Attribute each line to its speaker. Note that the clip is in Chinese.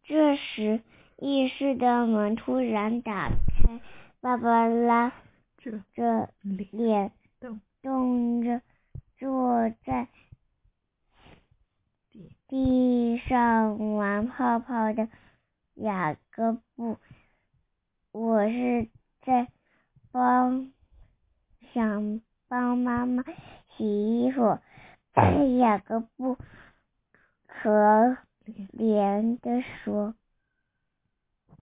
Speaker 1: 这时浴室的门突然打开，芭芭拉着脸冻着坐在地上玩泡泡的雅各布。我是在想帮妈妈洗衣服。雅各布可怜地说。